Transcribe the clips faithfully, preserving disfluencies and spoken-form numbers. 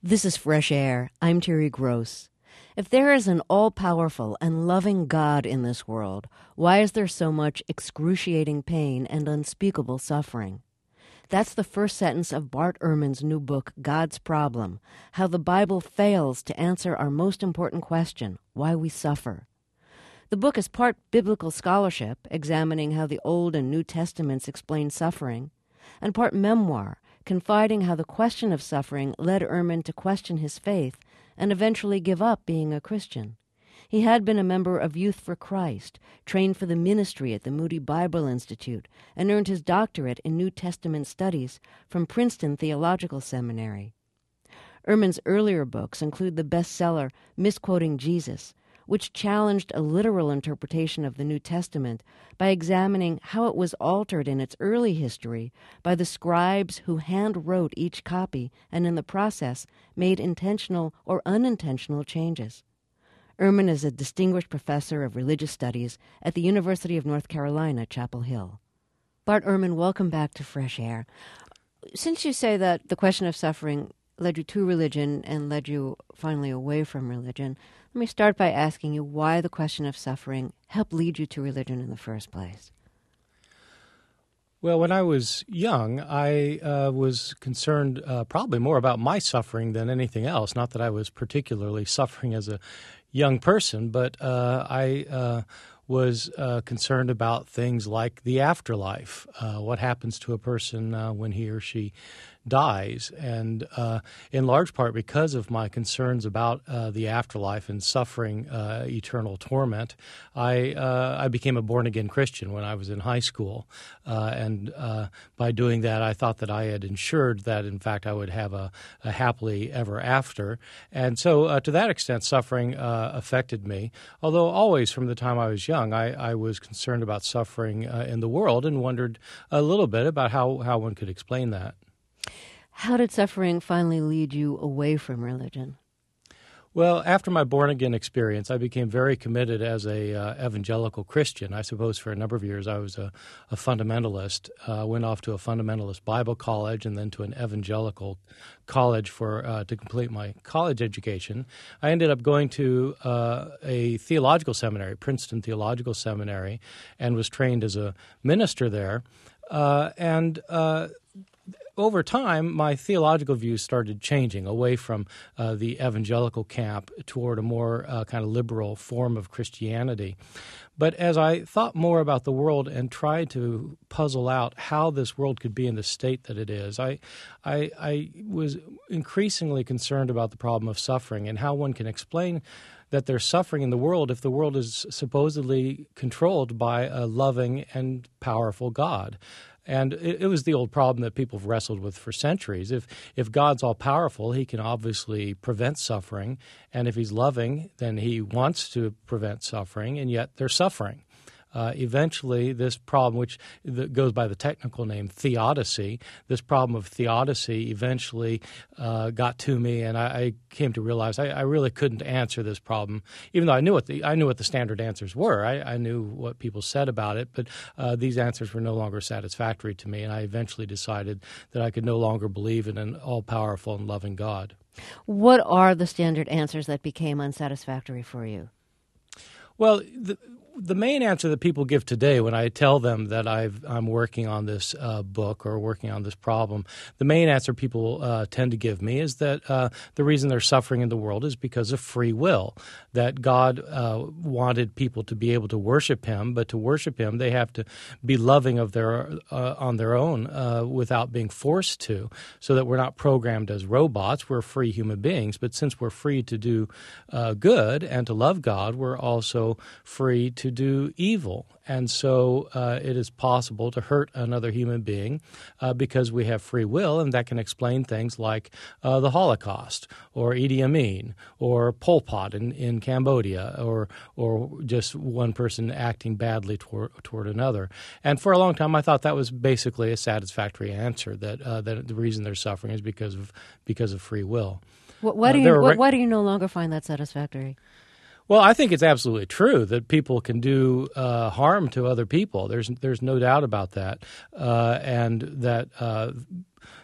This is Fresh Air. I'm Terry Gross. If there is an all-powerful and loving God in this world, why is there so much excruciating pain and unspeakable suffering? That's the first sentence of Bart Ehrman's new book, God's Problem, How the Bible Fails to Answer Our Most Important Question, Why We Suffer. The book is part biblical scholarship, examining how the Old and New Testaments explain suffering, and part memoir, confiding how the question of suffering led Ehrman to question his faith and eventually give up being a Christian. He had been a member of Youth for Christ, trained for the ministry at the Moody Bible Institute, and earned his doctorate in New Testament studies from Princeton Theological Seminary. Ehrman's earlier books include the bestseller Misquoting Jesus, which challenged a literal interpretation of the New Testament by examining how it was altered in its early history by the scribes who hand-wrote each copy and in the process made intentional or unintentional changes. Ehrman is a distinguished professor of religious studies at the University of North Carolina, Chapel Hill. Bart Ehrman, welcome back to Fresh Air. Since you say that the question of suffering led you to religion and led you finally away from religion, let me start by asking you why the question of suffering helped lead you to religion in the first place. Well, when I was young, I uh, was concerned uh, probably more about my suffering than anything else. Not that I was particularly suffering as a young person, but uh, I uh, was uh, concerned about things like the afterlife, uh, what happens to a person uh, when he or she dies. And uh, in large part because of my concerns about uh, the afterlife and suffering uh, eternal torment, I uh, I became a born-again Christian when I was in high school. Uh, and uh, by doing that, I thought that I had ensured that, in fact, I would have a, a happily ever after. And so uh, to that extent, suffering uh, affected me, although always from the time I was young, I, I was concerned about suffering uh, in the world and wondered a little bit about how, how one could explain that. How did suffering finally lead you away from religion? Well, after my born-again experience, I became very committed as a uh, evangelical Christian. I suppose for a number of years I was a, a fundamentalist. I uh, went off to a fundamentalist Bible college and then to an evangelical college for uh, to complete my college education. I ended up going to uh, a theological seminary, Princeton Theological Seminary, and was trained as a minister there. Uh, and uh Over time, my theological views started changing away from uh, the evangelical camp toward a more uh, kind of liberal form of Christianity. But as I thought more about the world and tried to puzzle out how this world could be in the state that it is, I, I, I was increasingly concerned about the problem of suffering and how one can explain that there's suffering in the world if the world is supposedly controlled by a loving and powerful God. And it, it was the old problem that people have wrestled with for centuries. If if God's all-powerful, he can obviously prevent suffering. And if he's loving, then he wants to prevent suffering, and yet they're suffering. Uh, eventually, this problem, which goes by the technical name theodicy, this problem of theodicy eventually uh, got to me, and I, I came to realize I, I really couldn't answer this problem, even though I knew what the I knew what the standard answers were. I, I knew what people said about it, but uh, these answers were no longer satisfactory to me, and I eventually decided that I could no longer believe in an all-powerful and loving God. What are the standard answers that became unsatisfactory for you? Well, the The main answer that people give today when I tell them that I've, I'm working on this uh, book or working on this problem, the main answer people uh, tend to give me is that uh, the reason they're suffering in the world is because of free will, that God uh, wanted people to be able to worship him, but to worship him they have to be loving of their uh, on their own uh, without being forced to, so that we're not programmed as robots. We're free human beings, but since we're free to do uh, good and to love God, we're also free to to do evil. And so uh, it is possible to hurt another human being uh, because we have free will, and that can explain things like uh, the Holocaust or Idi Amin or Pol Pot in, in Cambodia or or just one person acting badly toward, toward another. And for a long time I thought that was basically a satisfactory answer, that uh, that the reason they're suffering is because of because of free will. What, why, do uh, you, re- why, why do you no longer find that satisfactory? Well, I think it's absolutely true that people can do uh, harm to other people. There's there's no doubt about that, uh, and that uh,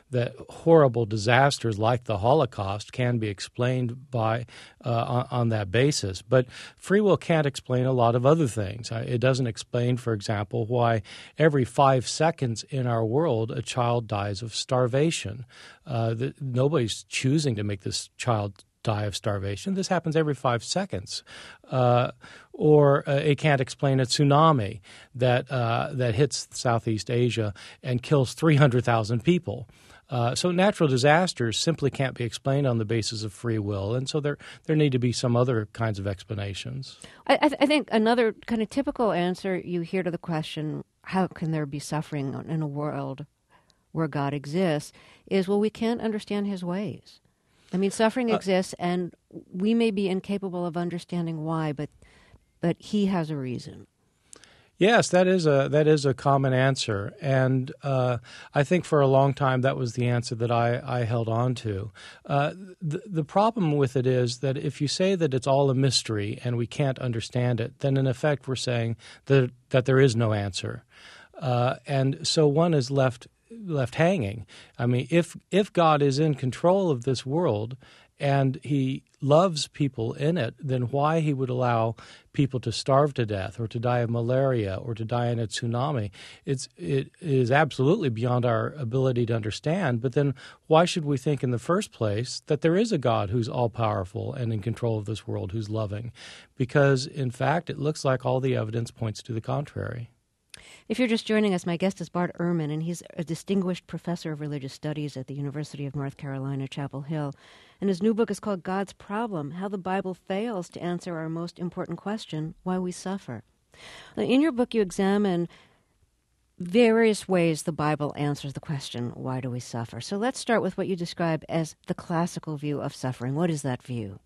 that horrible disasters like the Holocaust can be explained by uh, on, on that basis. But free will can't explain a lot of other things. It doesn't explain, for example, why every five seconds in our world a child dies of starvation. Uh, the, nobody's choosing to make this child die of starvation. This happens every five seconds. Uh, or uh, it can't explain a tsunami that uh, that hits Southeast Asia and kills three hundred thousand people. Uh, so natural disasters simply can't be explained on the basis of free will, and so there there need to be some other kinds of explanations. I, I, th- I think another kind of typical answer you hear to the question, how can there be suffering in a world where God exists, is, well, we can't understand his ways. I mean, suffering uh, exists, and we may be incapable of understanding why, but but he has a reason. Yes, that is a that is a common answer, and uh, I think for a long time that was the answer that I, I held on to. Uh, the, the problem with it is that if you say that it's all a mystery and we can't understand it, then in effect we're saying that that there is no answer, uh, and so one is left left hanging. I mean, if if God is in control of this world and he loves people in it, then why he would allow people to starve to death or to die of malaria or to die in a tsunami, it's, it is absolutely beyond our ability to understand. But then why should we think in the first place that there is a God who's all-powerful and in control of this world, who's loving? Because, in fact, it looks like all the evidence points to the contrary. If you're just joining us, my guest is Bart Ehrman, and he's a distinguished professor of religious studies at the University of North Carolina, Chapel Hill. And his new book is called God's Problem, How the Bible Fails to Answer Our Most Important Question, Why We Suffer. In your book, you examine various ways the Bible answers the question, why do we suffer? So let's start with what you describe as the classical view of suffering. What is that view?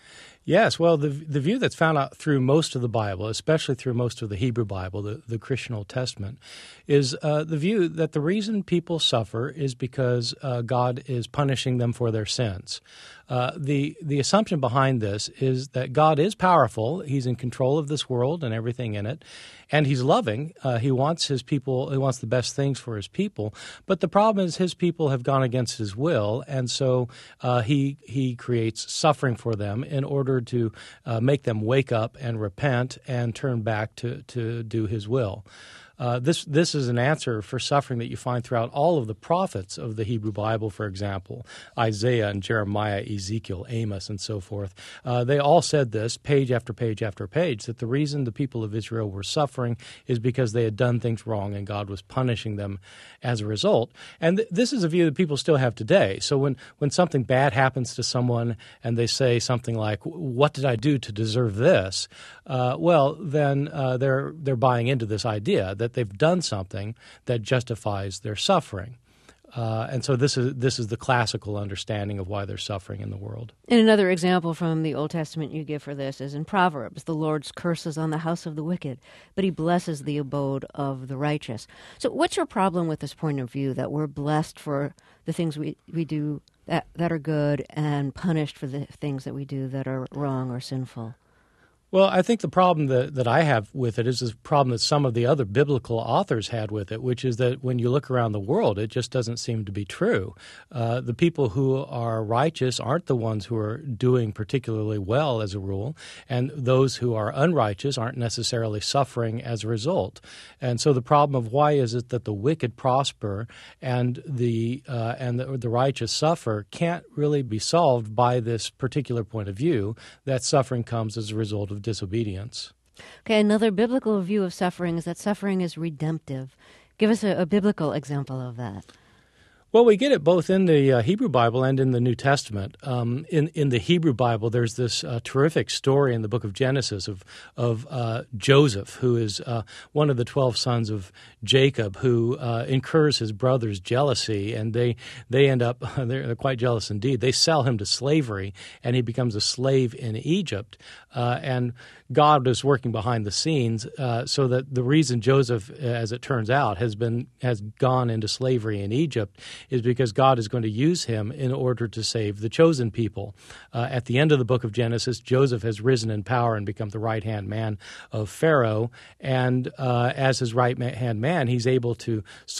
Yes, well, the the view that's found out through most of the Bible, especially through most of the Hebrew Bible, the, the Christian Old Testament, is uh, the view that the reason people suffer is because uh, God is punishing them for their sins. Uh, the the assumption behind this is that God is powerful. He's in control of this world and everything in it, and he's loving. Uh, he wants his people. He wants the best things for his people. But the problem is his people have gone against his will, and so uh, he he creates suffering for them in order to uh, make them wake up and repent and turn back to to do his will. Uh, this this is an answer for suffering that you find throughout all of the prophets of the Hebrew Bible, for example, Isaiah and Jeremiah, Ezekiel, Amos, and so forth. Uh, they all said this page after page after page, that the reason the people of Israel were suffering is because they had done things wrong and God was punishing them as a result. And th- this is a view that people still have today. So when, when something bad happens to someone and they say something like, what did I do to deserve this? Uh, well, then uh, they're they're buying into this idea that they've done something that justifies their suffering. Uh, and so this is this is the classical understanding of why they're suffering in the world. And another example from the Old Testament you give for this is in Proverbs. The Lord's curses on the house of the wicked, but he blesses the abode of the righteous. So what's your problem with this point of view, that we're blessed for the things we, we do that, that are good and punished for the things that we do that are wrong or sinful? Well, I think the problem that, that I have with it is the problem that some of the other biblical authors had with it, which is that when you look around the world, it just doesn't seem to be true. Uh, the people who are righteous aren't the ones who are doing particularly well as a rule, and those who are unrighteous aren't necessarily suffering as a result. And so the problem of why is it that the wicked prosper and the uh, and the, the righteous suffer can't really be solved by this particular point of view, that suffering comes as a result of disobedience. Okay, another biblical view of suffering is that suffering is redemptive. Give us a, a biblical example of that. Well, we get it both in the uh, Hebrew Bible and in the New Testament. Um, in in the Hebrew Bible, there's this uh, terrific story in the book of Genesis of of uh, Joseph, who is uh, one of the twelve sons of Jacob, who uh, incurs his brother's jealousy, and they they end up they're, they're quite jealous indeed. They sell him to slavery, and he becomes a slave in Egypt. Uh, and God is working behind the scenes, uh, so that the reason Joseph, as it turns out, has been has gone into slavery in Egypt is because God is going to use him in order to save the chosen people. Uh, at the end of the book of Genesis, Joseph has risen in power and become the right-hand man of Pharaoh, and uh, as his right-hand man, he's able to solve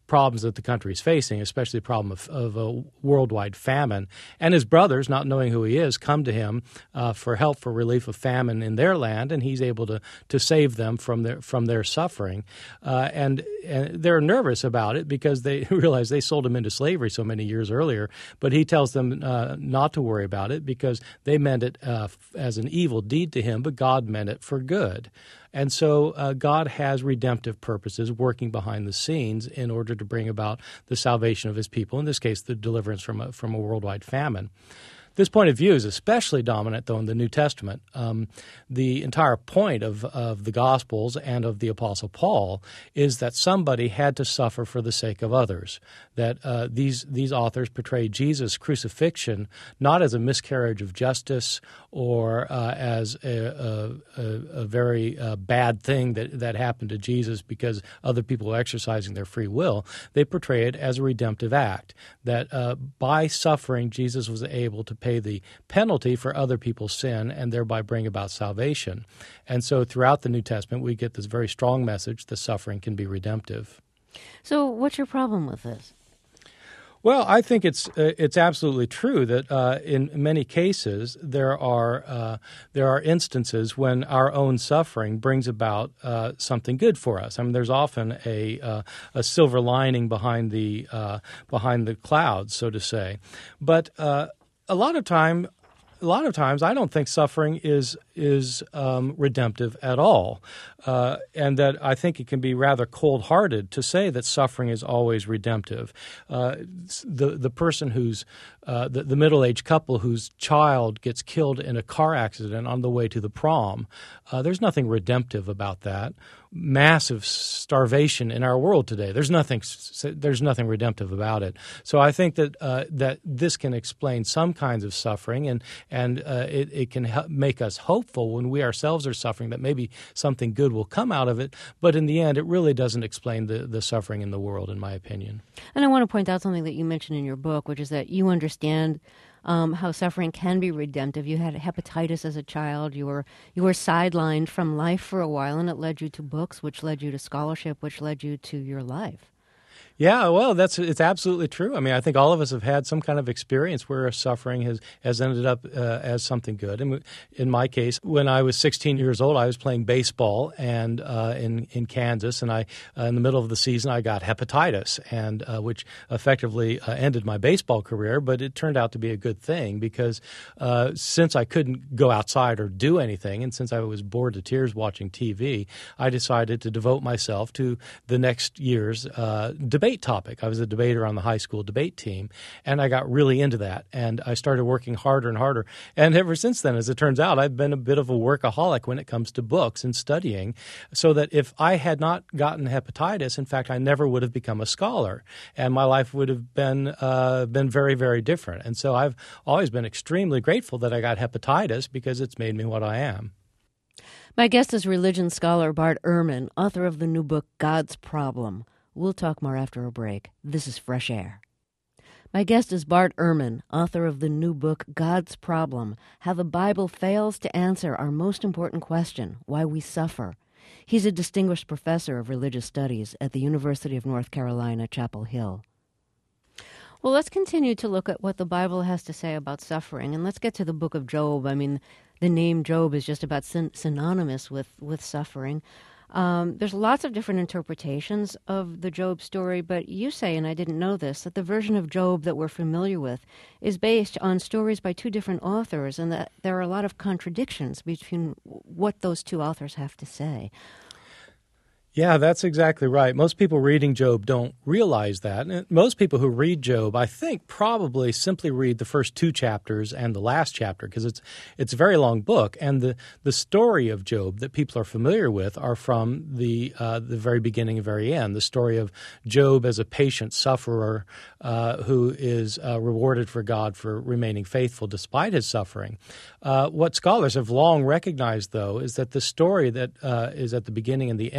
problems that the country is facing, especially the problem of, of a worldwide famine. And his brothers, not knowing who he is, come to him uh, for help for relief of famine in their land, and he's able to to save them from their from their suffering. Uh, and, and they're nervous about it because they realize they sold him into slavery so many years earlier. But he tells them uh, not to worry about it because they meant it uh, as an evil deed to him, but God meant it for good. And so uh, God has redemptive purposes working behind the scenes in order to bring about the salvation of his people, in this case, the deliverance from a, from a worldwide famine. This point of view is especially dominant, though, in the New Testament. Um, the entire point of, of the Gospels and of the Apostle Paul is that somebody had to suffer for the sake of others, that uh, these these authors portray Jesus' crucifixion not as a miscarriage of justice or uh, as a, a, a very uh, bad thing that, that happened to Jesus because other people were exercising their free will. They portray it as a redemptive act, that uh, by suffering, Jesus was able to pay the penalty for other people's sin and thereby bring about salvation. And so throughout the New Testament, we get this very strong message that suffering can be redemptive. So what's your problem with this? Well, I think it's uh, it's absolutely true that uh, in many cases there are uh, there are instances when our own suffering brings about uh, something good for us. I mean, there's often a uh, a silver lining behind the uh, behind the clouds, so to say, but uh, a lot of time. A lot of times, I don't think suffering is is um, redemptive at all, uh, and that I think it can be rather cold-hearted to say that suffering is always redemptive. Uh, the the person who's uh, the, the middle-aged couple whose child gets killed in a car accident on the way to the prom, uh, there's nothing redemptive about that. Massive starvation in our world today. There's nothing. There's nothing redemptive about it. So I think that uh, that this can explain some kinds of suffering, and and uh, it, it can help make us hopeful when we ourselves are suffering that maybe something good will come out of it. But in the end, it really doesn't explain the the suffering in the world, in my opinion. And I want to point out something that you mentioned in your book, which is that you understand Um, how suffering can be redemptive. You had hepatitis as a child. You were you were sidelined from life for a while, and it led you to books, which led you to scholarship, which led you to your life. Yeah, well, that's it's absolutely true. I mean, I think all of us have had some kind of experience where suffering has, has ended up uh, as something good. And in my case, when I was sixteen years old, I was playing baseball and uh, in in Kansas, and I uh, in the middle of the season I got hepatitis, and uh, which effectively uh, ended my baseball career. But it turned out to be a good thing because uh, since I couldn't go outside or do anything, and since I was bored to tears watching T V, I decided to devote myself to the next year's uh, debate topic. I was a debater on the high school debate team, and I got really into that, and I started working harder and harder. And ever since then, as it turns out, I've been a bit of a workaholic when it comes to books and studying, so that if I had not gotten hepatitis, in fact, I never would have become a scholar, and my life would have been uh, been very, very different. And so I've always been extremely grateful that I got hepatitis because it's made me what I am. My guest is religion scholar Bart Ehrman, author of the new book, God's Problem. We'll talk more after a break. This is Fresh Air. My guest is Bart Ehrman, author of the new book, God's Problem, How the Bible Fails to Answer Our Most Important Question, Why We Suffer. He's a distinguished professor of religious studies at the University of North Carolina, Chapel Hill. Well, let's continue to look at what the Bible has to say about suffering, and let's get to the book of Job. I mean, the name Job is just about syn- synonymous with, with suffering. Um, there's lots of different interpretations of the Job story, but you say, and I didn't know this, that the version of Job that we're familiar with is based on stories by two different authors, and that there are a lot of contradictions between what those two authors have to say. Yeah, that's exactly right. Most people reading Job don't realize that. And most people who read Job, I think, probably simply read the first two chapters and the last chapter because it's it's a very long book. And the, the story of Job that people are familiar with are from the uh, the very beginning and very end. The story of Job as a patient sufferer uh, who is uh, rewarded for God for remaining faithful despite his suffering. Uh, what scholars have long recognized, though, is that the story that uh, is at the beginning and the end of the book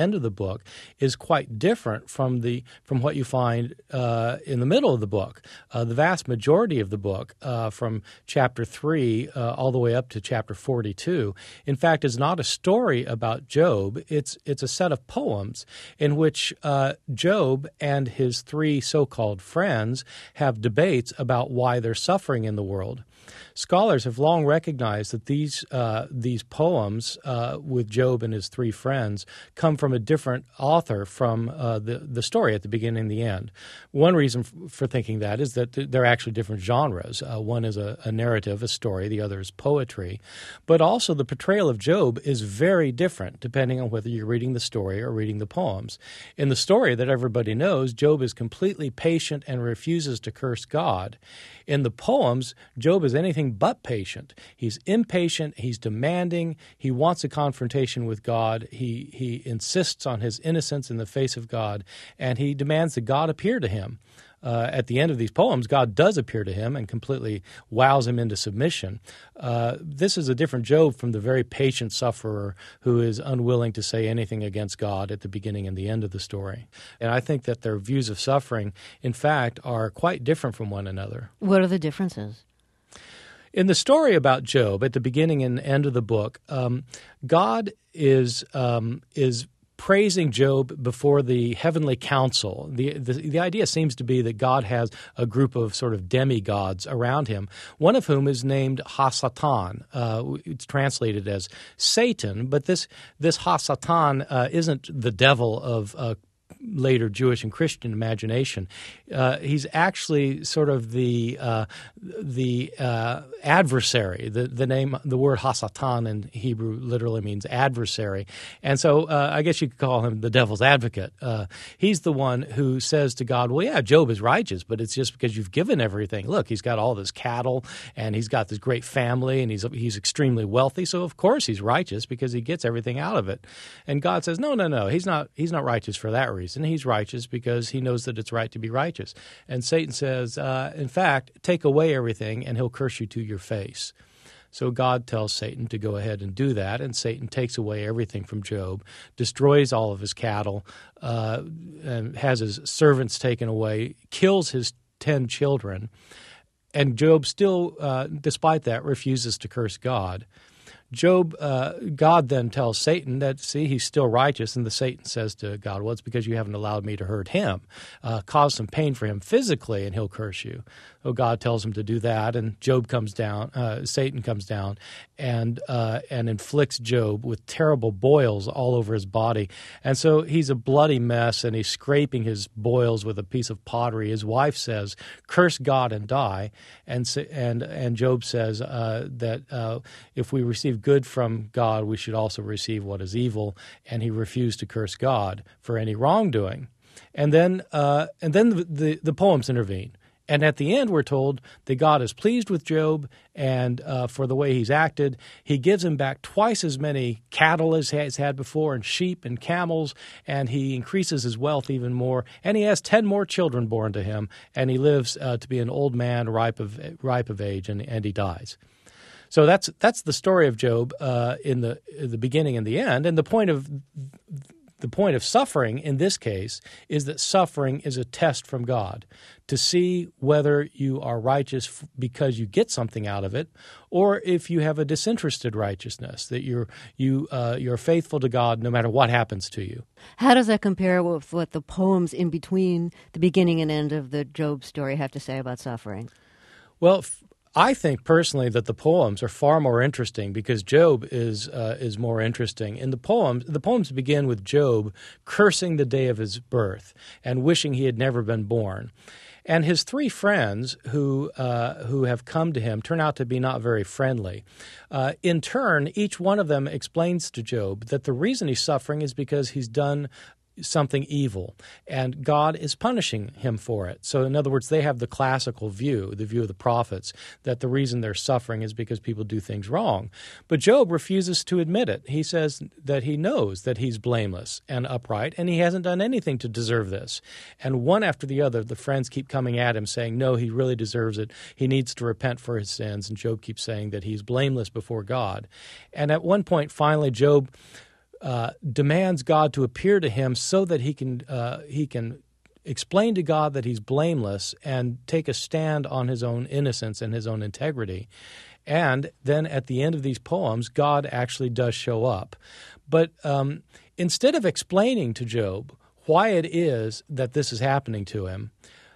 book is quite different from the from what you find uh, in the middle of the book. Uh, the vast majority of the book, uh, from chapter three uh, all the way up to chapter forty-two, in fact, is not a story about Job. It's it's a set of poems in which uh, Job and his three so-called friends have debates about why they're suffering in the world. Scholars have long recognized that these uh, these poems uh, with Job and his three friends come from a different author from uh, the, the story at the beginning and the end. One reason f- for thinking that is that th- they're actually different genres. Uh, one is a, a narrative, a story. The other is poetry. But also the portrayal of Job is very different depending on whether you're reading the story or reading the poems. In the story that everybody knows, Job is completely patient and refuses to curse God. In the poems, Job is anything but patient. He's impatient, he's demanding, he wants a confrontation with God, he he insists on his innocence in the face of God, and he demands that God appear to him. Uh, at the end of these poems, God does appear to him and completely wows him into submission. Uh, this is a different Job from the very patient sufferer who is unwilling to say anything against God at the beginning and the end of the story. And I think that their views of suffering, in fact, are quite different from one another. What are the differences? In the story about Job, at the beginning and end of the book, um, God is um, is praising Job before the heavenly council. The, the the idea seems to be that God has a group of sort of demigods around him, one of whom is named Hasatan. Uh, it's translated as Satan, but this this Hasatan uh, isn't the devil of uh, later Jewish and Christian imagination. Uh, he's actually sort of the uh, the uh, adversary. The the name, the word Hasatan in Hebrew literally means adversary, and so uh, I guess you could call him the devil's advocate. Uh, he's the one who says to God, "Well, yeah, Job is righteous, but it's just because you've given everything. Look, he's got all this cattle, and he's got this great family, and he's he's extremely wealthy. So of course he's righteous because he gets everything out of it." And God says, "No, no, no. He's not. He's not righteous for that reason. He's righteous because he knows that it's right to be righteous." And Satan says, uh, in fact, take away everything and he'll curse you to your face. So God tells Satan to go ahead and do that, and Satan takes away everything from Job, destroys all of his cattle, uh, and has his servants taken away, kills his ten children, and Job still, uh, despite that, refuses to curse God. Job, uh, God then tells Satan that, see, he's still righteous, and the Satan says to God, well, it's because you haven't allowed me to hurt him. Uh, cause some pain for him physically, and he'll curse you. So God tells him to do that, and Job comes down, uh, Satan comes down and uh, and inflicts Job with terrible boils all over his body. And so he's a bloody mess, and he's scraping his boils with a piece of pottery. His wife says, curse God and die. And and, and Job says uh, that uh, if we receive good from God, we should also receive what is evil, and he refused to curse God for any wrongdoing. And then uh, and then the, the, the poems intervene. And at the end, we're told that God is pleased with Job and uh, for the way he's acted. He gives him back twice as many cattle as he's had before, and sheep and camels, and he increases his wealth even more. And he has ten more children born to him, and he lives uh, to be an old man, ripe of ripe of age, and, and he dies. So that's that's the story of Job uh, in the in the beginning and the end. And the point of the point of suffering in this case is that suffering is a test from God to see whether you are righteous because you get something out of it, or if you have a disinterested righteousness, that you're you uh, you're faithful to God no matter what happens to you. How does that compare with what the poems in between the beginning and end of the Job story have to say about suffering? Well, f- I think personally that the poems are far more interesting because Job is uh, is more interesting. In the poems, the poems begin with Job cursing the day of his birth and wishing he had never been born. And his three friends who uh, who have come to him turn out to be not very friendly. Uh, in turn, each one of them explains to Job that the reason he's suffering is because he's done something evil, and God is punishing him for it. So in other words, they have the classical view, the view of the prophets, that the reason they're suffering is because people do things wrong. But Job refuses to admit it. He says that he knows that he's blameless and upright, and he hasn't done anything to deserve this. And one after the other, the friends keep coming at him saying, no, he really deserves it. He needs to repent for his sins. And Job keeps saying that he's blameless before God. And at one point, finally, Job uh, demands God to appear to him so that he can uh, he can explain to God that he's blameless and take a stand on his own innocence and his own integrity. And then at the end of these poems, God actually does show up. But um, instead of explaining to Job why it is that this is happening to him,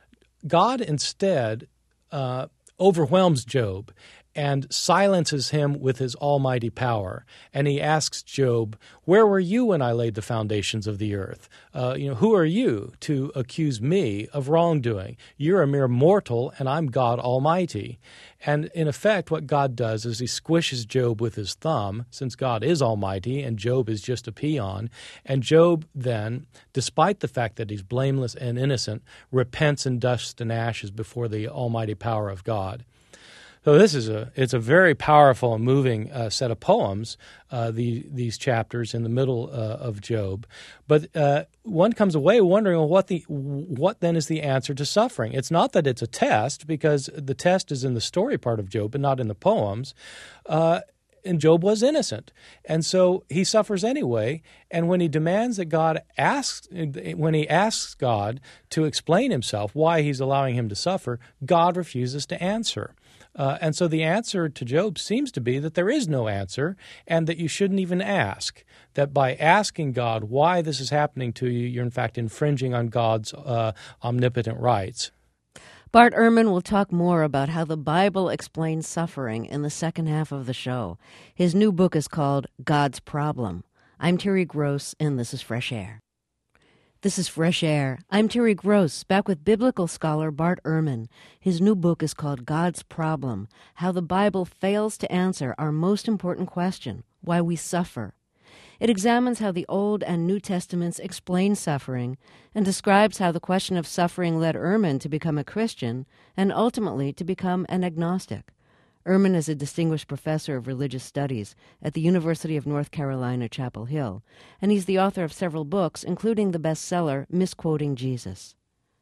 God instead uh, overwhelms Job and silences him with his almighty power. And he asks Job, "Where were you when I laid the foundations of the earth? Uh, you know, who are you to accuse me of wrongdoing? You're a mere mortal, and I'm God Almighty." And in effect, what God does is he squishes Job with his thumb, since God is almighty and Job is just a peon. And Job then, despite the fact that he's blameless and innocent, repents in dust and ashes before the almighty power of God. So this is a it's a very powerful and moving uh, set of poems, uh, the, these chapters in the middle uh, of Job. But uh, one comes away wondering, well, what the what then is the answer to suffering? It's not that it's a test, because the test is in the story part of Job, but not in the poems. Uh, and Job was innocent, and so he suffers anyway. And when he demands that God asks, when he asks God to explain himself, why he's allowing him to suffer, God refuses to answer. Uh, and so the answer to Job seems to be that there is no answer and that you shouldn't even ask, that by asking God why this is happening to you, you're in fact infringing on God's uh, omnipotent rights. Bart Ehrman will talk more about how the Bible explains suffering in the second half of the show. His new book is called God's Problem. I'm Terry Gross, and this is Fresh Air. This is Fresh Air. I'm Terry Gross, back with biblical scholar Bart Ehrman. His new book is called God's Problem, How the Bible Fails to Answer Our Most Important Question, Why We Suffer. It examines how the Old and New Testaments explain suffering and describes how the question of suffering led Ehrman to become a Christian and ultimately to become an agnostic. Ehrman is a distinguished professor of religious studies at the University of North Carolina, Chapel Hill, and he's the author of several books, including the bestseller Misquoting Jesus.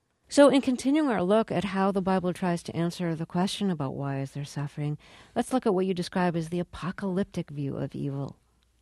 So in continuing our look at how the Bible tries to answer the question about why is there suffering, let's look at what you describe as the apocalyptic view of evil.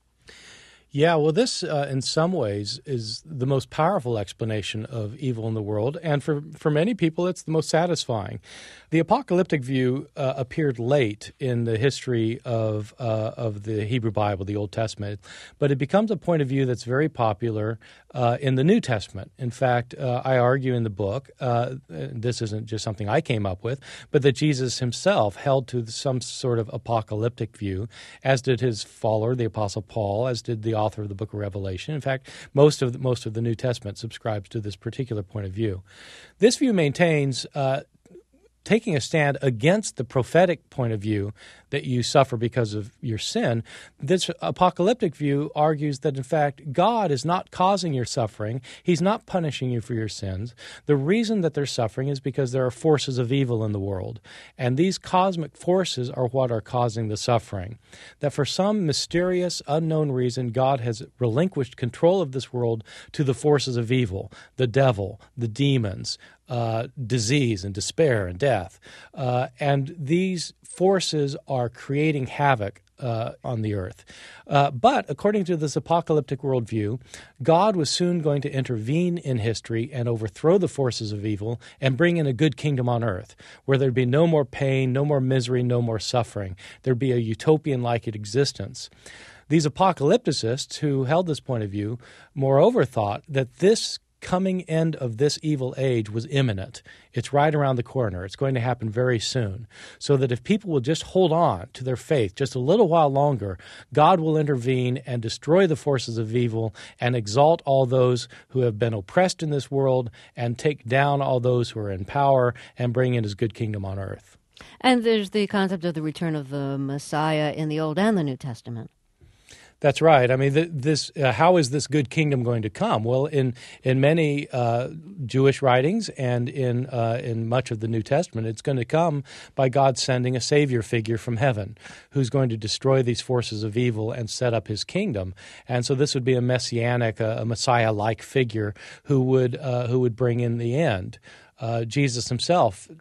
Yeah, well, this, uh, in some ways, is the most powerful explanation of evil in the world, and for, for many people, it's the most satisfying. The apocalyptic view uh, appeared late in the history of uh, of the Hebrew Bible, the Old Testament, but it becomes a point of view that's very popular uh, in the New Testament. In fact, uh, I argue in the book, uh, this isn't just something I came up with, but that Jesus himself held to some sort of apocalyptic view, as did his follower, the Apostle Paul, as did the author of the book of Revelation. In fact, most of the, most of the New Testament subscribes to this particular point of view. This view maintains uh, taking a stand against the prophetic point of view that you suffer because of your sin. This apocalyptic view argues that, in fact, God is not causing your suffering. He's not punishing you for your sins. The reason that they're suffering is because there are forces of evil in the world, and these cosmic forces are what are causing the suffering. That for some mysterious, unknown reason, God has relinquished control of this world to the forces of evil, the devil, the demons, Uh, disease and despair and death. Uh, and these forces are creating havoc uh, on the earth. Uh, but according to this apocalyptic worldview, God was soon going to intervene in history and overthrow the forces of evil and bring in a good kingdom on earth, where there'd be no more pain, no more misery, no more suffering. There'd be a utopian-like existence. These apocalypticists who held this point of view, moreover, thought that this coming end of this evil age was imminent. It's right around the corner. It's going to happen very soon. So that if people will just hold on to their faith just a little while longer, God will intervene and destroy the forces of evil and exalt all those who have been oppressed in this world and take down all those who are in power and bring in his good kingdom on earth. And there's the concept of the return of the Messiah in the Old and the New Testament. That's right. I mean, th- this uh, how is this good kingdom going to come? Well, in in many uh, Jewish writings and in uh, in much of the New Testament, it's going to come by God sending a Savior figure from heaven who's going to destroy these forces of evil and set up his kingdom. And so this would be a messianic, a, a Messiah-like figure who would uh, who would bring in the end. Uh, Jesus himself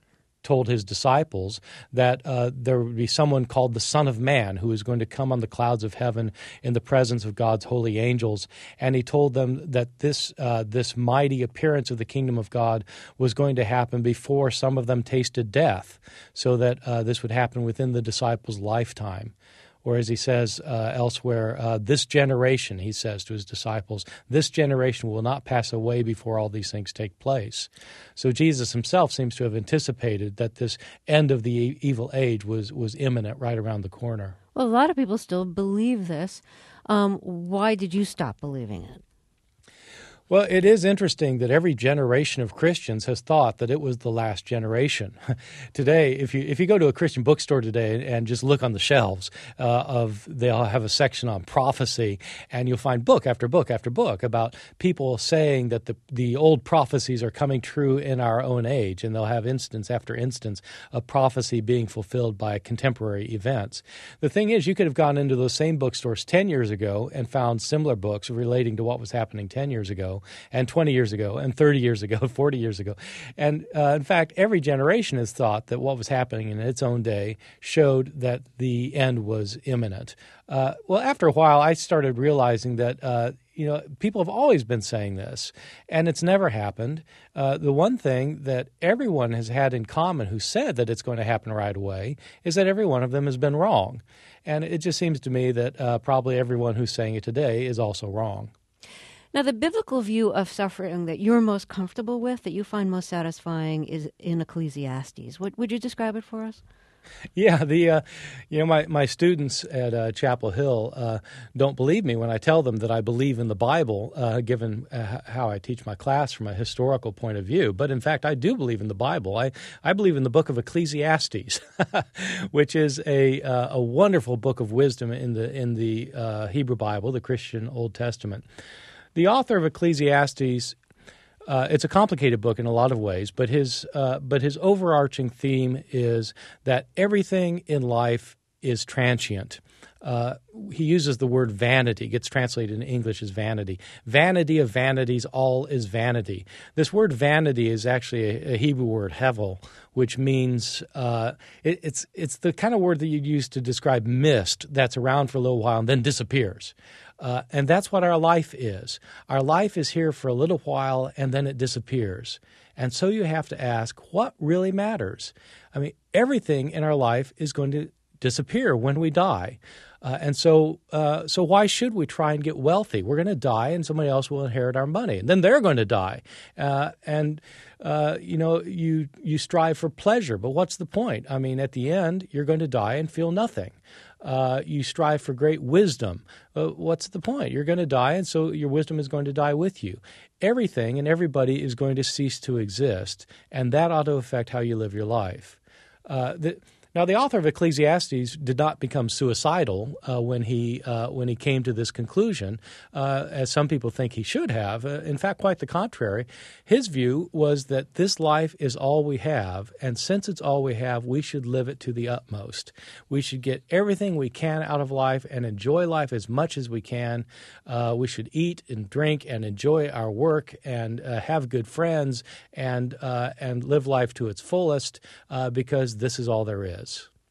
told his disciples that uh, there would be someone called the Son of Man who is going to come on the clouds of heaven in the presence of God's holy angels. And he told them that this uh, this mighty appearance of the kingdom of God was going to happen before some of them tasted death, so that uh, this would happen within the disciples' lifetime. Or as he says uh, elsewhere, uh, this generation, he says to his disciples, this generation will not pass away before all these things take place. So Jesus himself seems to have anticipated that this end of the evil age was, was imminent right around the corner. Well, a lot of people still believe this. Um, why did you stop believing it? Well, it is interesting that every generation of Christians has thought that it was the last generation. Today, if you if you go to a Christian bookstore today and just look on the shelves uh, of, they'll have a section on prophecy, and you'll find book after book after book about people saying that the the old prophecies are coming true in our own age, and they'll have instance after instance of prophecy being fulfilled by contemporary events. The thing is, you could have gone into those same bookstores ten years ago and found similar books relating to what was happening ten years ago, and twenty years ago, and thirty years ago, forty years ago. And uh, in fact, every generation has thought that what was happening in its own day showed that the end was imminent. Uh, well, after a while, I started realizing that, uh, you know, people have always been saying this, and it's never happened. Uh, the one thing that everyone has had in common who said that it's going to happen right away is that every one of them has been wrong. And it just seems to me that uh, probably everyone who's saying it today is also wrong. Now, the biblical view of suffering that you're most comfortable with, that you find most satisfying, is in Ecclesiastes. What would you describe it for us? Yeah, the uh, you know my, my students at uh, Chapel Hill uh, don't believe me when I tell them that I believe in the Bible, uh, given uh, how I teach my class from a historical point of view. But in fact, I do believe in the Bible. I, I believe in the book of Ecclesiastes, which is a uh, a wonderful book of wisdom in the in the uh, Hebrew Bible, the Christian Old Testament. The author of Ecclesiastes, uh, it's a complicated book in a lot of ways, but his uh, but his overarching theme is that everything in life is transient. Uh, he uses the word vanity, gets translated in English as vanity. Vanity of vanities, all is vanity. This word vanity is actually a, a Hebrew word, hevel, which means uh, it, it's it's the kind of word that you'd use to describe mist that's around for a little while and then disappears. Uh, and that's what our life is. Our life is here for a little while and then it disappears. And so you have to ask, what really matters? I mean, everything in our life is going to disappear when we die. Uh, and so uh, so why should we try and get wealthy? We're going to die and somebody else will inherit our money. And then they're going to die. Uh, and, uh, you know, you you strive for pleasure. But what's the point? I mean, at the end, you're going to die and feel nothing. Uh, you strive for great wisdom. Uh, what's the point? You're going to die, and so your wisdom is going to die with you. Everything and everybody is going to cease to exist, and that ought to affect how you live your life. Uh, the, now, the author of Ecclesiastes did not become suicidal uh, when he uh, when he came to this conclusion, uh, as some people think he should have. Uh, in fact, quite the contrary. His view was that this life is all we have, and since it's all we have, we should live it to the utmost. We should get everything we can out of life and enjoy life as much as we can. Uh, we should eat and drink and enjoy our work and uh, have good friends and uh, and live life to its fullest uh, because this is all there is.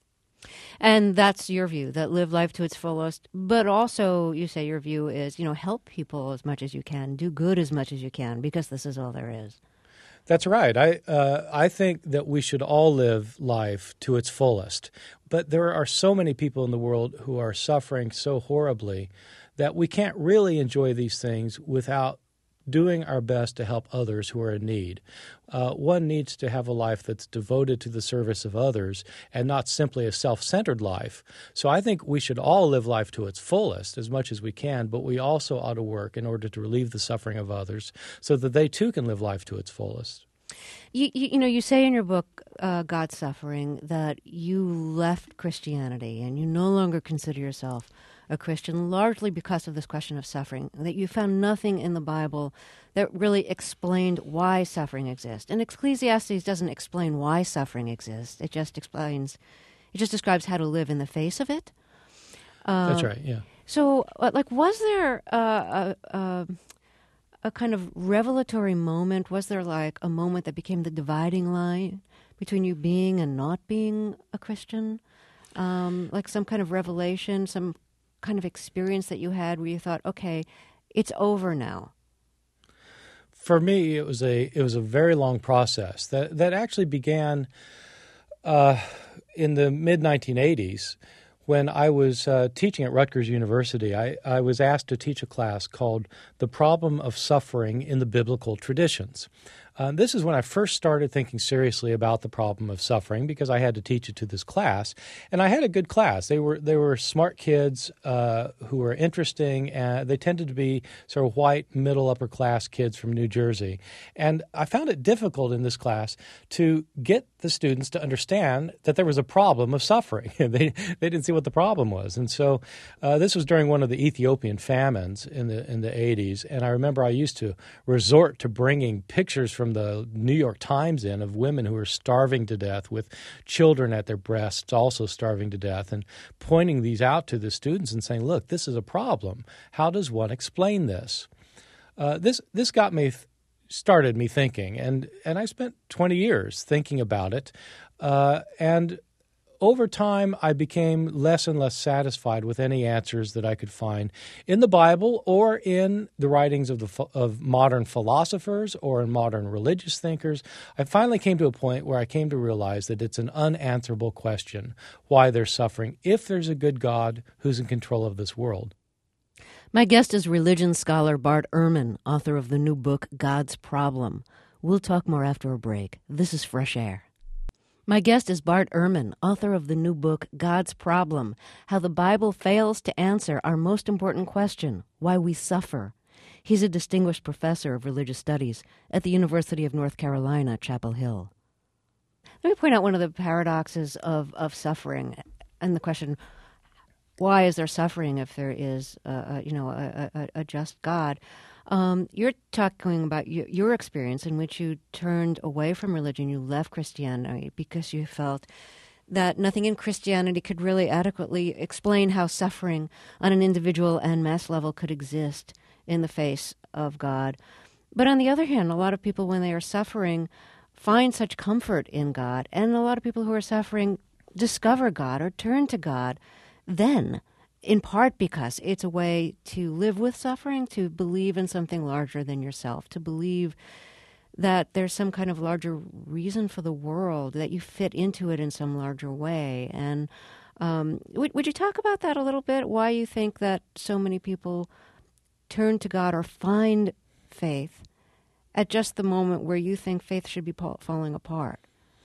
And that's your view, that live life to its fullest. But also, you say your view is, you know, help people as much as you can, do good as much as you can, because this is all there is. That's right. I uh, I think that we should all live life to its fullest. But there are so many people in the world who are suffering so horribly that we can't really enjoy these things without doing our best to help others who are in need. Uh, one needs to have a life that's devoted to the service of others and not simply a self-centered life. So I think we should all live life to its fullest as much as we can, but we also ought to work in order to relieve the suffering of others so that they too can live life to its fullest. You, you, you know, you say in your book, uh, God's Suffering, that you left Christianity and you no longer consider yourself a Christian, largely because of this question of suffering, that you found nothing in the Bible that really explained why suffering exists. And Ecclesiastes doesn't explain why suffering exists. It just explains, it just describes how to live in the face of it. Uh, That's right, yeah. So, uh, like, was there uh, a, a, a kind of revelatory moment? Was there, like, a moment that became the dividing line between you being and not being a Christian? Um, like some kind of revelation, some kind of experience that you had where you thought, okay, it's over now? For me, it was a it was a very long process that that actually began uh, in the mid nineteen eighties when I was uh, teaching at Rutgers University. I, I was asked to teach a class called "The Problem of Suffering in the Biblical Traditions." Uh, this is when I first started thinking seriously about the problem of suffering, because I had to teach it to this class, and I had a good class. They were they were smart kids uh, who were interesting, and they tended to be sort of white, middle, upper class kids from New Jersey. And I found it difficult in this class to get the students to understand that there was a problem of suffering. they they didn't see what the problem was, and so uh, this was during one of the Ethiopian famines in the in the eighties. And I remember I used to resort to bringing pictures from from the New York Times in of women who were starving to death with children at their breasts also starving to death, and pointing these out to the students and saying, look, this is a problem. How does one explain this? Uh, this this got me, th- started me thinking, and, and I spent twenty years thinking about it, uh, and over time, I became less and less satisfied with any answers that I could find in the Bible or in the writings of the of modern philosophers or in modern religious thinkers. I finally came to a point where I came to realize that it's an unanswerable question why they're suffering if there's a good God who's in control of this world. My guest is religion scholar Bart Ehrman, author of the new book, God's Problem. We'll talk more after a break. This is Fresh Air. My guest is Bart Ehrman, author of the new book, God's Problem, How the Bible Fails to Answer Our Most Important Question, Why We Suffer. He's a distinguished professor of religious studies at the University of North Carolina, Chapel Hill. Let me point out one of the paradoxes of, of suffering and the question, why is there suffering if there is, uh, you know, a, a, a just God? Um, you're talking about your, your experience in which you turned away from religion, you left Christianity because you felt that nothing in Christianity could really adequately explain how suffering on an individual and mass level could exist in the face of God. But on the other hand, a lot of people, when they are suffering, find such comfort in God, and a lot of people who are suffering discover God or turn to God then, in part because it's a way to live with suffering, to believe in something larger than yourself, to believe that there's some kind of larger reason for the world, that you fit into it in some larger way. And um, would, would you talk about that a little bit, why you think that so many people turn to God or find faith at just the moment where you think faith should be falling apart?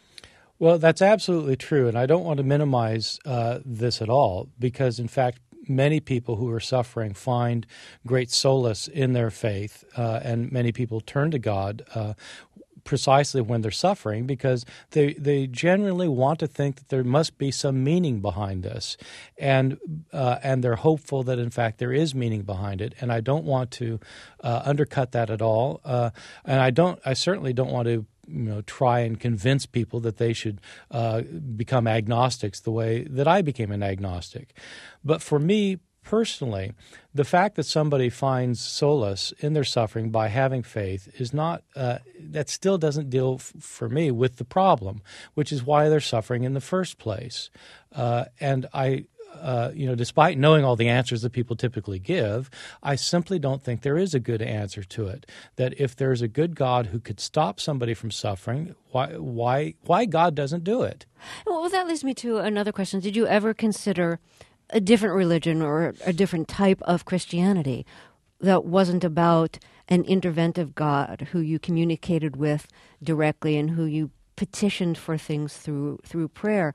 Well, that's absolutely true, and I don't want to minimize uh, this at all, because, in fact, many people who are suffering find great solace in their faith, uh, and many people turn to God uh, precisely when they're suffering because they they genuinely want to think that there must be some meaning behind this, and uh, and they're hopeful that, in fact, there is meaning behind it. And I don't want to uh, undercut that at all, uh, and I don't. I certainly don't want to, you know, try and convince people that they should uh, become agnostics the way that I became an agnostic. But for me personally, the fact that somebody finds solace in their suffering by having faith is not, uh, that still doesn't deal f- for me with the problem, which is why they're suffering in the first place. Uh, and I Uh, you know, despite knowing all the answers that people typically give, I simply don't think there is a good answer to it. That if there's a good God who could stop somebody from suffering, why why why God doesn't do it? Well, that leads me to another question. Did you ever consider a different religion or a different type of Christianity that wasn't about an interventive God who you communicated with directly and who you petitioned for things through through prayer?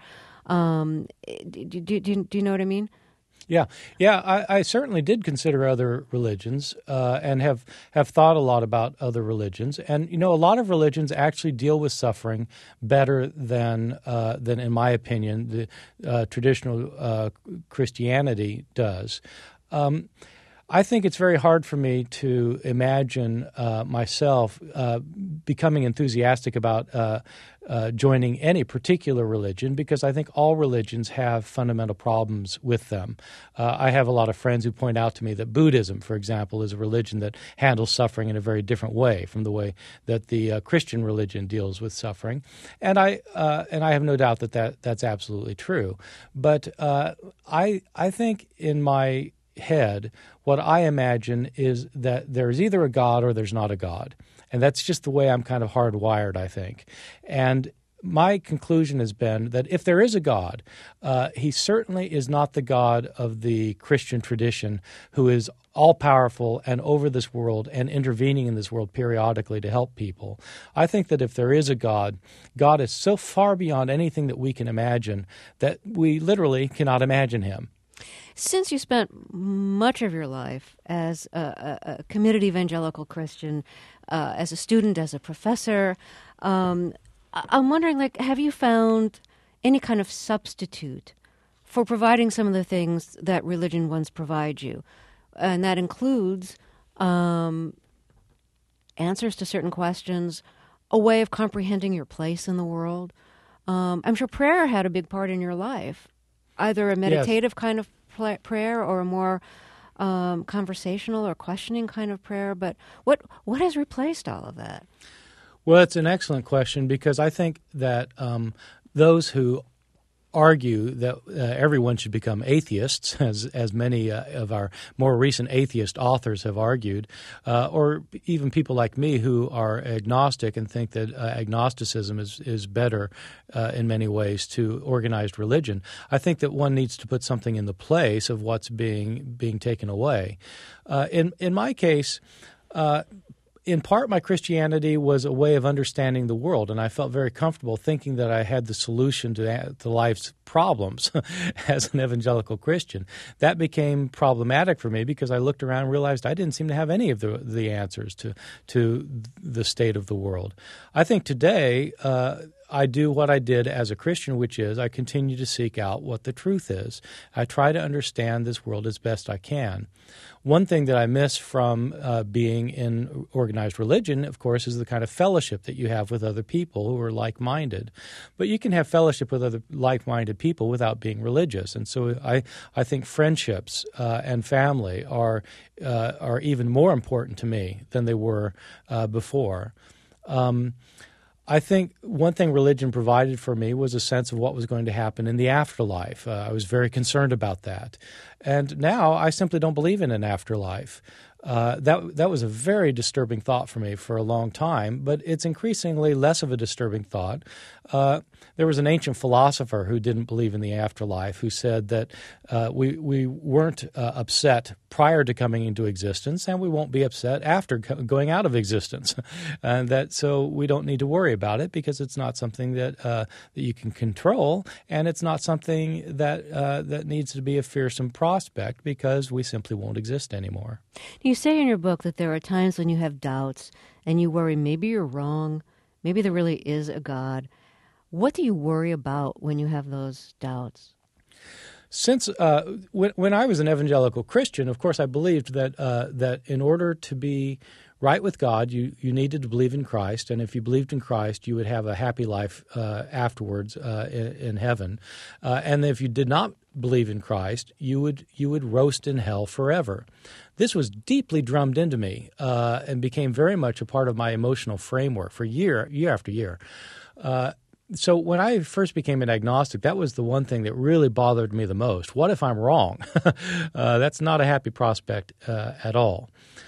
Um, do, do, do, do you know what I mean? Yeah, yeah, I, I certainly did consider other religions uh, and have, have thought a lot about other religions. And, you know, a lot of religions actually deal with suffering better than, uh, than in my opinion, the uh, traditional uh, Christianity does. Um, I think it's very hard for me to imagine uh, myself uh, becoming enthusiastic about uh, uh, joining any particular religion, because I think all religions have fundamental problems with them. Uh, I have a lot of friends who point out to me that Buddhism, for example, is a religion that handles suffering in a very different way from the way that the uh, Christian religion deals with suffering, and I uh, and I have no doubt that, that that's absolutely true. But uh, I I think in my head, what I imagine is that there's either a God or there's not a God. And that's just the way I'm kind of hardwired, I think. And my conclusion has been that if there is a God, uh, he certainly is not the God of the Christian tradition who is all-powerful and over this world and intervening in this world periodically to help people. I think that if there is a God, God is so far beyond anything that we can imagine that we literally cannot imagine him. Since you spent much of your life as a, a, a committed evangelical Christian, uh, as a student, as a professor, um, I'm wondering, like, have you found any kind of substitute for providing some of the things that religion once provided you? And that includes um, answers to certain questions, a way of comprehending your place in the world. Um, I'm sure prayer had a big part in your life, either a meditative yes. kind of prayer or a more um, conversational or questioning kind of prayer. But what what has replaced all of that? Well, it's an excellent question, because I think that um, those who argue that uh, everyone should become atheists, as as many uh, of our more recent atheist authors have argued, uh, or even people like me who are agnostic and think that uh, agnosticism is, is better uh, in many ways to organized religion. I think that one needs to put something in the place of what's being being taken away. Uh, in in my case, uh, in part, my Christianity was a way of understanding the world, and I felt very comfortable thinking that I had the solution to, to life's problems as an evangelical Christian. That became problematic for me because I looked around and realized I didn't seem to have any of the, the answers to, to the state of the world. I think today uh, I do what I did as a Christian, which is I continue to seek out what the truth is. I try to understand this world as best I can. One thing that I miss from uh, being in organized religion, of course, is the kind of fellowship that you have with other people who are like-minded. But you can have fellowship with other like-minded people without being religious. And so I, I think friendships uh, and family are uh, are even more important to me than they were uh, before. Um, I think one thing religion provided for me was a sense of what was going to happen in the afterlife. Uh, I was very concerned about that. And now I simply don't believe in an afterlife. Uh, that that was a very disturbing thought for me for a long time, but it's increasingly less of a disturbing thought. Uh, there was an ancient philosopher who didn't believe in the afterlife, who said that uh, we we weren't uh, upset prior to coming into existence, and we won't be upset after co- going out of existence, and that so we don't need to worry about it because it's not something that uh, that you can control, and it's not something that uh, that needs to be a fearsome prospect because we simply won't exist anymore. You say in your book that there are times when you have doubts and you worry maybe you're wrong, maybe there really is a God. What do you worry about when you have those doubts? Since uh, when, when I was an evangelical Christian, of course, I believed that uh, that in order to be right with God, you, you needed to believe in Christ, and if you believed in Christ, you would have a happy life uh, afterwards uh, in, in heaven. Uh, and if you did not believe in Christ, you would you would roast in hell forever. This was deeply drummed into me uh, and became very much a part of my emotional framework for year year after year. Uh, So when I first became an agnostic, that was the one thing that really bothered me the most. What if I'm wrong? uh, that's not a happy prospect uh, at all.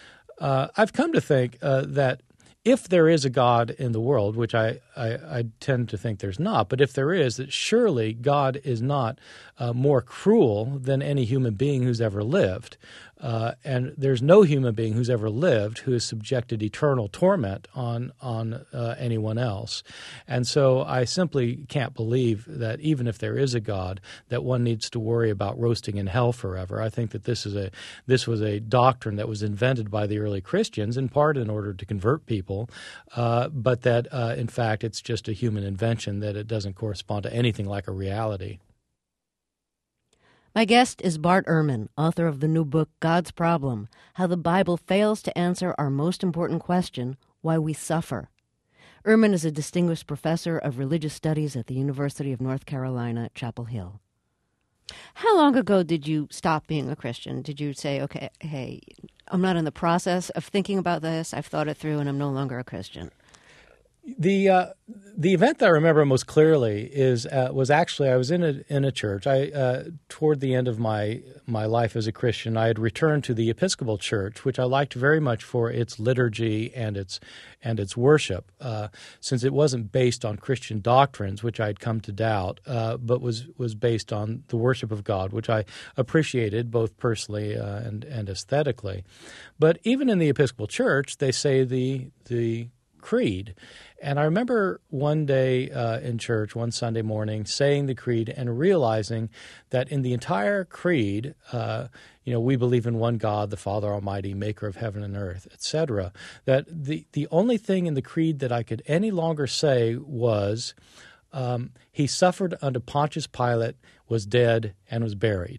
Uh, I've come to think uh, that if there is a God in the world, which I, I, I tend to think there's not, but if there is, that surely God is not uh, more cruel than any human being who's ever lived. Uh, and there's no human being who's ever lived who has subjected eternal torment on on uh, anyone else. And so I simply can't believe that even if there is a God, that one needs to worry about roasting in hell forever. I think that this is a this was a doctrine that was invented by the early Christians, in part in order to convert people, uh, but that uh, in fact it's just a human invention, that it doesn't correspond to anything like a reality. My guest is Bart Ehrman, author of the new book, God's Problem, How the Bible Fails to Answer Our Most Important Question, Why We Suffer. Ehrman is a distinguished professor of religious studies at the University of North Carolina, Chapel Hill. How long ago did you stop being a Christian? Did you say, okay, hey, I'm not in the process of thinking about this, I've thought it through, and I'm no longer a Christian? The uh, the event that I remember most clearly is uh, was actually I was in a in a church. I uh, toward the end of my my life as a Christian, I had returned to the Episcopal Church, which I liked very much for its liturgy and its and its worship, uh, since it wasn't based on Christian doctrines, which I had come to doubt, uh, but was was based on the worship of God, which I appreciated both personally uh, and and aesthetically. But even in the Episcopal Church, they say the the Creed. And I remember one day uh, in church, one Sunday morning, saying the Creed and realizing that in the entire Creed, uh, you know, we believe in one God, the Father Almighty, maker of heaven and earth, et cetera, that the, the only thing in the Creed that I could any longer say was, um, he suffered under Pontius Pilate, was dead, and was buried.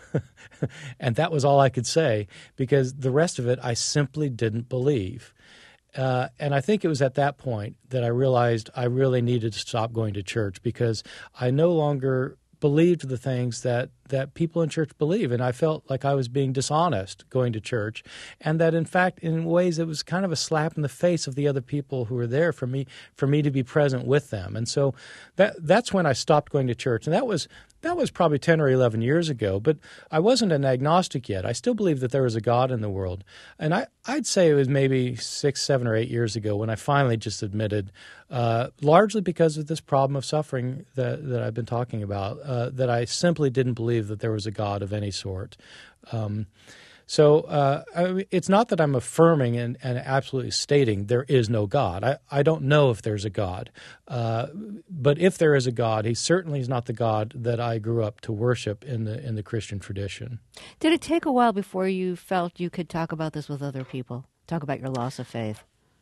And that was all I could say, because the rest of it I simply didn't believe. Uh, and I think it was at that point that I realized I really needed to stop going to church, because I no longer believed the things that, that people in church believe. And I felt like I was being dishonest going to church, and that, in fact, in ways it was kind of a slap in the face of the other people who were there for me for me to be present with them. And so that that's when I stopped going to church. And that was That was probably ten or eleven years ago, but I wasn't an agnostic yet. I still believed that there was a God in the world. And I, I'd say it was maybe six, seven, or eight years ago when I finally just admitted, uh, largely because of this problem of suffering that, that I've been talking about, uh, that I simply didn't believe that there was a God of any sort. Um So uh, I mean, it's not that I'm affirming and, and absolutely stating there is no God. I, I don't know if there's a God. Uh, but if there is a God, he certainly is not the God that I grew up to worship in the in the Christian tradition. Did it take a while before you felt you could talk about this with other people, talk about your loss of faith?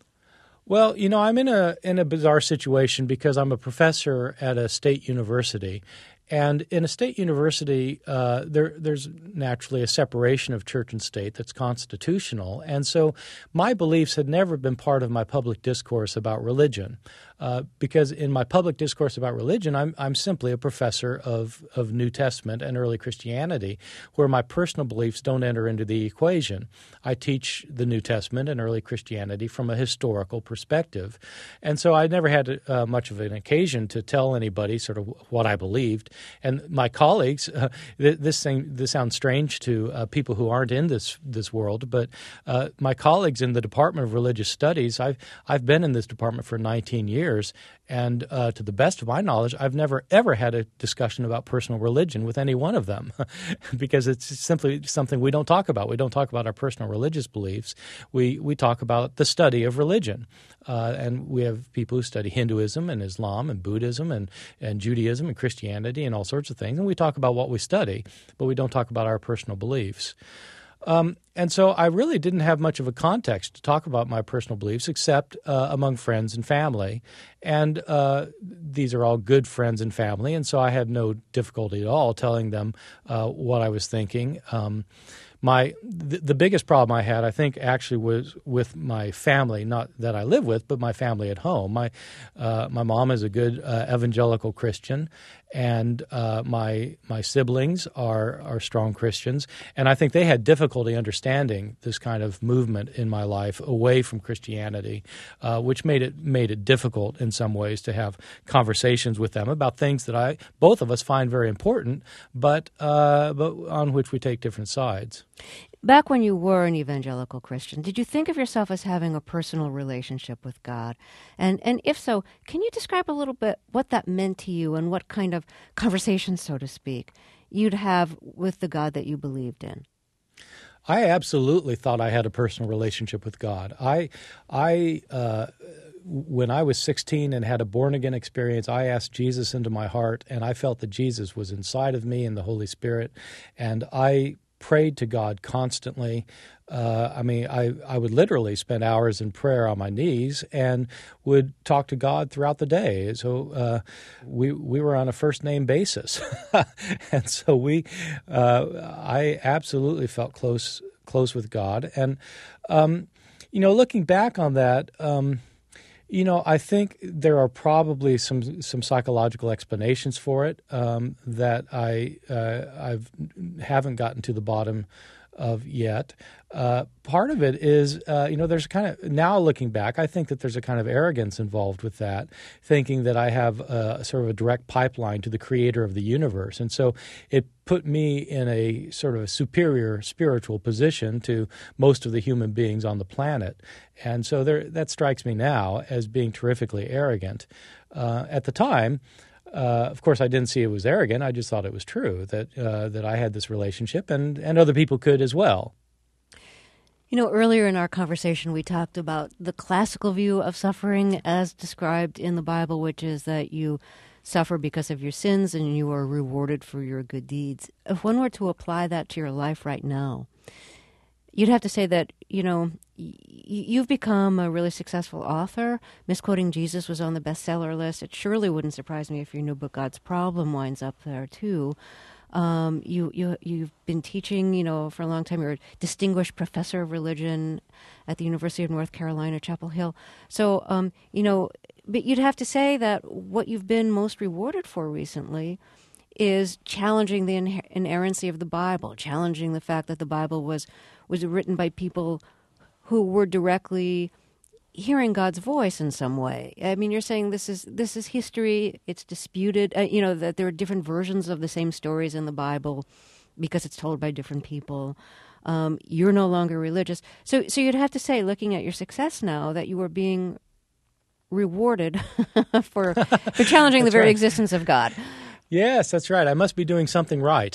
Well, you know, I'm in a in a bizarre situation because I'm a professor at a state university. And in a state university, uh, there, there's naturally a separation of church and state that's constitutional. And so my beliefs had never been part of my public discourse about religion, uh, because in my public discourse about religion, I'm, I'm simply a professor of, of New Testament and early Christianity, where my personal beliefs don't enter into the equation. I teach the New Testament and early Christianity from a historical perspective. And so I never had uh, much of an occasion to tell anybody sort of what I believed. And my colleagues, uh, this thing this sounds strange to uh, people who aren't in this this world, but uh, my colleagues in the Department of Religious Studies, I've I've been in this department for nineteen years, and uh, to the best of my knowledge, I've never ever had a discussion about personal religion with any one of them, because it's simply something we don't talk about. We don't talk about our personal religious beliefs. We we talk about the study of religion, uh, and we have people who study Hinduism and Islam and Buddhism and and Judaism and Christianity and all sorts of things, and we talk about what we study, but we don't talk about our personal beliefs. Um, and so I really didn't have much of a context to talk about my personal beliefs except uh, among friends and family. And uh, these are all good friends and family, and so I had no difficulty at all telling them uh, what I was thinking. Um, my the, the biggest problem I had, I think, actually was with my family, not that I live with, but my family at home. My uh, my mom is a good uh, evangelical Christian, and uh, my my siblings are are strong Christians, and I think they had difficulty understanding this kind of movement in my life away from Christianity, uh, which made it made it difficult in some ways to have conversations with them about things that I both of us find very important, but uh, but on which we take different sides. Back when you were an evangelical Christian, did you think of yourself as having a personal relationship with God? And and if so, can you describe a little bit what that meant to you and what kind of conversation, so to speak, you'd have with the God that you believed in? I absolutely thought I had a personal relationship with God. I, I, uh, when I was sixteen and had a born-again experience, I asked Jesus into my heart, and I felt that Jesus was inside of me and the Holy Spirit, and I prayed to God constantly. Uh, I mean, I, I would literally spend hours in prayer on my knees and would talk to God throughout the day. So uh, we we were on a first name basis, and so we uh, I absolutely felt close close with God. And um, you know, looking back on that. Um, You know, I think there are probably some some psychological explanations for it um, that I uh, I've haven't gotten to the bottom of yet. Uh, part of it is, uh, you know, there's kind of now looking back, I think that there's a kind of arrogance involved with that, thinking that I have a, sort of a direct pipeline to the creator of the universe, and so it put me in a sort of a superior spiritual position to most of the human beings on the planet. And so there, that strikes me now as being terrifically arrogant. Uh, at the time, uh, of course, I didn't see it was arrogant. I just thought it was true that uh, that I had this relationship, and, and other people could as well. You know, earlier in our conversation, we talked about the classical view of suffering as described in the Bible, which is that you suffer because of your sins and you are rewarded for your good deeds. If one were to apply that to your life right now, you'd have to say that, you know, y- you've become a really successful author. Misquoting Jesus was on the bestseller list. It surely wouldn't surprise me if your new book, God's Problem, winds up there, too. Um, you, you, you've been teaching, you know, for a long time. You're a distinguished professor of religion at the University of North Carolina, Chapel Hill. So, um, you know, but you'd have to say that what you've been most rewarded for recently is challenging the inher- inerrancy of the Bible, challenging the fact that the Bible was was written by people who were directly hearing God's voice in some way. I mean, you're saying this is this is history. It's disputed. Uh, you know that there are different versions of the same stories in the Bible because it's told by different people. Um, you're no longer religious, so so you'd have to say, looking at your success now, that you were being rewarded for for challenging the very right. existence of God. Yes, that's right. I must be doing something right.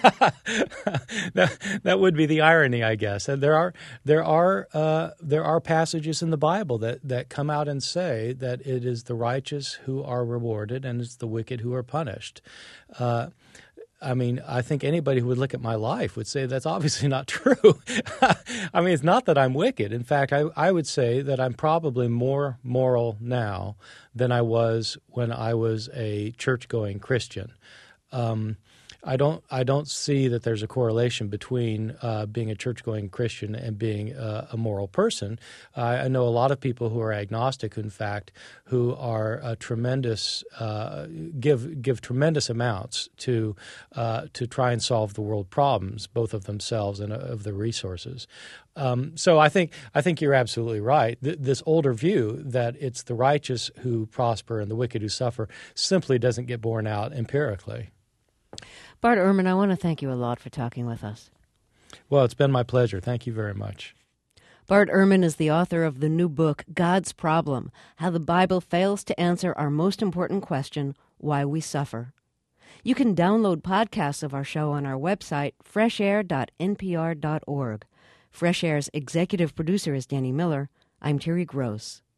that, that would be the irony, I guess. And there are there are uh, there are passages in the Bible that, that come out and say that it is the righteous who are rewarded and it's the wicked who are punished. Uh, I mean, I think anybody who would look at my life would say that's obviously not true. I mean, it's not that I'm wicked. In fact, I, I would say that I'm probably more moral now than I was when I was a church-going Christian. Um, I don't I don't see that there's a correlation between uh, being a church-going Christian and being uh, a moral person. Uh, I know a lot of people who are agnostic, in fact, who are a tremendous uh, give give tremendous amounts to uh, to try and solve the world problems, both of themselves and of the resources. Um, so I think I think you're absolutely right. Th- this older view that it's the righteous who prosper and the wicked who suffer simply doesn't get borne out empirically. Bart Ehrman, I want to thank you a lot for talking with us. Well, it's been my pleasure. Thank you very much. Bart Ehrman is the author of the new book, God's Problem, How the Bible Fails to Answer Our Most Important Question, Why We Suffer. You can download podcasts of our show on our website, fresh air dot n p r dot org. Fresh Air's executive producer is Danny Miller. I'm Terry Gross.